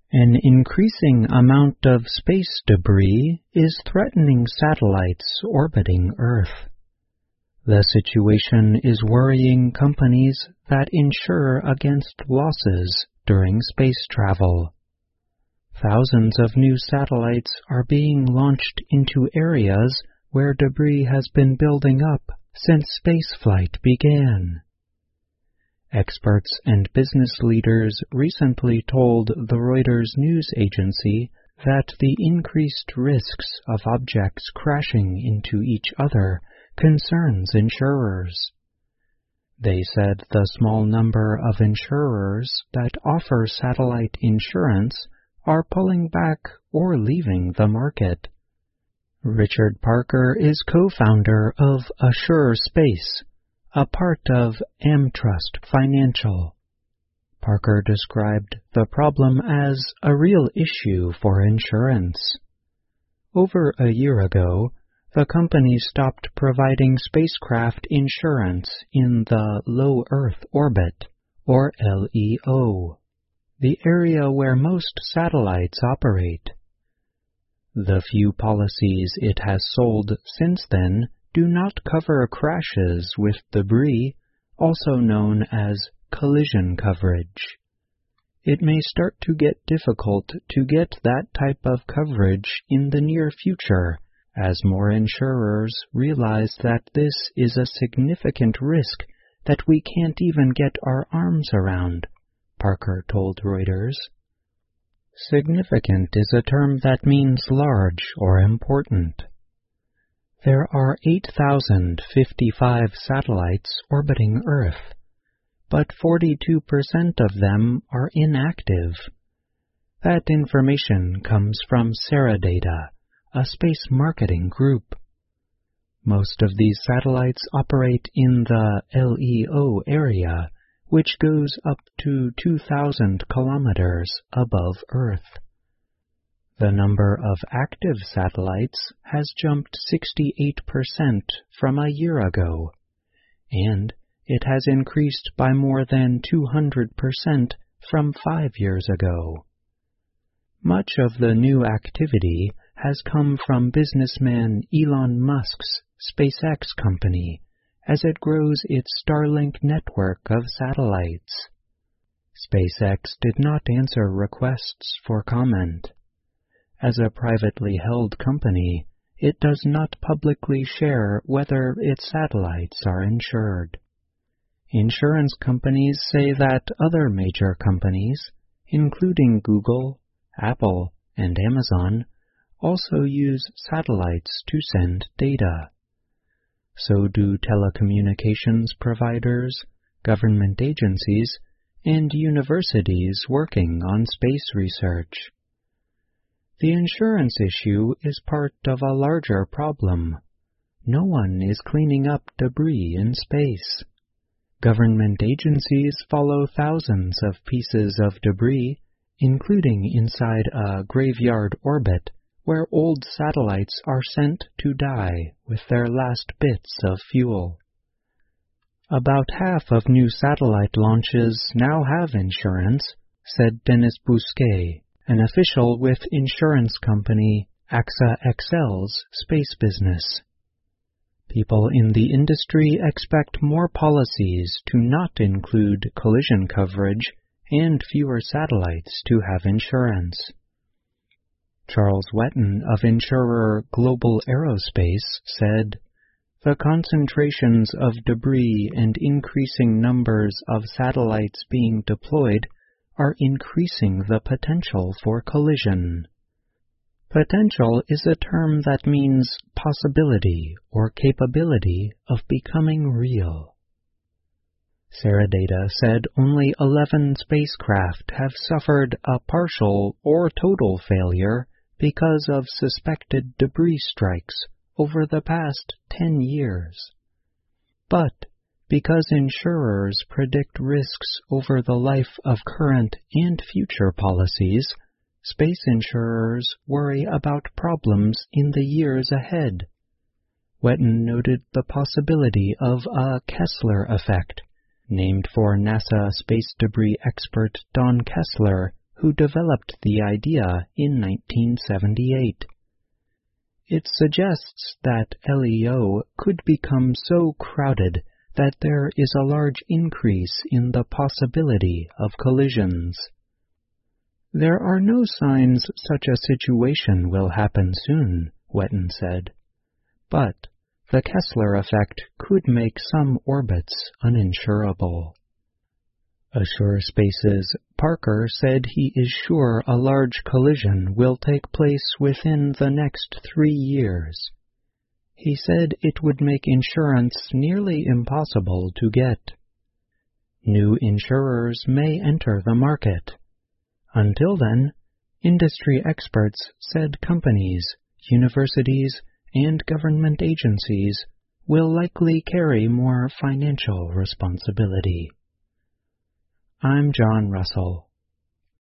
An increasing amount of space debris is threatening satellites orbiting Earth. The situation is worrying companies that insure against losses during space travel. Thousands of new satellites are being launched into areas where debris has been building up since spaceflight began. Experts and business leaders recently told the Reuters news agency that the increased risks of objects crashing into each other concerns insurers. They said the small number of insurers that offer satellite insurance are pulling back or leaving the market. Richard Parker is co-founder of Assure Space, a part of AmTrust Financial. Parker described the problem as a real issue for insurance. Over a year ago, the company stopped providing spacecraft insurance in the low Earth orbit, or LEO, the area where most satellites operate. The few policies it has sold since then do not cover crashes with debris, also known as collision coverage. It may start to get difficult to get that type of coverage in the near future, as more insurers realize that this is a significant risk that we can't even get our arms around, Parker told Reuters. Significant is a term that means large or important. There are 8,055 satellites orbiting Earth, but 42% of them are inactive. That information comes from Ceradata, a space marketing group. Most of these satellites operate in the LEO area, which goes up to 2,000 kilometers above Earth. The number of active satellites has jumped 68% from a year ago, and it has increased by more than 200% from 5 years ago. Much of the new activity has come from businessman Elon Musk's SpaceX company as it grows its Starlink network of satellites. SpaceX did not answer requests for comment. As a privately held company, it does not publicly share whether its satellites are insured. Insurance companies say that other major companies, including Google, Apple, and Amazon, also use satellites to send data. So do telecommunications providers, government agencies, and universities working on space research. The insurance issue is part of a larger problem. No one is cleaning up debris in space. Government agencies follow thousands of pieces of debris, including inside a graveyard orbit, where old satellites are sent to die with their last bits of fuel. About half of new satellite launches now have insurance, said Dennis Bousquet, an official with insurance company AXA XL's space business. People in the industry expect more policies to not include collision coverage and fewer satellites to have insurance. Charles Wetton of insurer Global Aerospace said, "The concentrations of debris and increasing numbers of satellites being deployed are increasing the potential for collision." Potential is a term that means possibility or capability of becoming real. Ceradata said only 11 spacecraft have suffered a partial or total failure because of suspected debris strikes over the past 10 years. But because insurers predict risks over the life of current and future policies, space insurers worry about problems in the years ahead. Wetton noted the possibility of a Kessler effect, named for NASA space debris expert Don Kessler, who developed the idea in 1978. It suggests that LEO could become so crowded that there is a large increase in the possibility of collisions. There are no signs such a situation will happen soon, Whetten said, but the Kessler effect could make some orbits uninsurable. Assurespace's Parker said he is sure a large collision will take place within the next 3 years. He said it would make insurance nearly impossible to get. New insurers may enter the market. Until then, industry experts said companies, universities, and government agencies will likely carry more financial responsibility. I'm John Russell.